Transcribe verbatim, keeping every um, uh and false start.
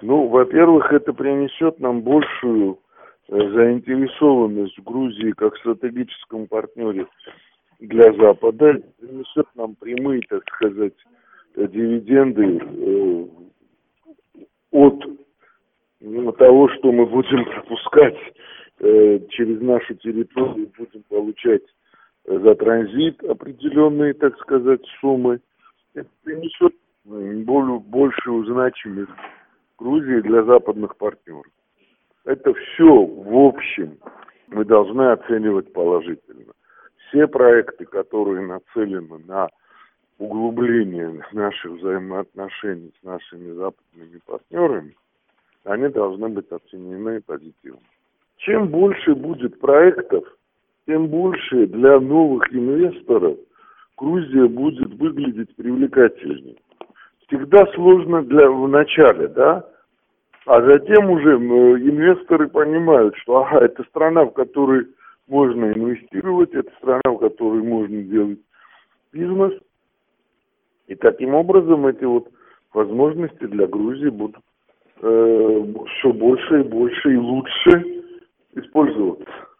Ну, во-первых, это принесет нам большую э, заинтересованность в Грузии как стратегическом партнере для Запада, принесет нам прямые, так сказать, дивиденды э, от ну, того, что мы будем пропускать э, через нашу территорию, будем получать э, за транзит определенные, так сказать, суммы. Это принесет более, большую значимость Грузии для западных партнеров. Это все в общем мы должны оценивать положительно. Все проекты, которые нацелены на углубление наших взаимоотношений с нашими западными партнерами, они должны быть оценены позитивно. Чем больше будет проектов, тем больше для новых инвесторов Грузия будет выглядеть привлекательнее. Всегда сложно для, в начале, да? А затем уже инвесторы понимают, что ага, это страна, в которой можно инвестировать, это страна, в которой можно делать бизнес. И таким образом эти вот возможности для Грузии будут э, все больше и больше и лучше использоваться.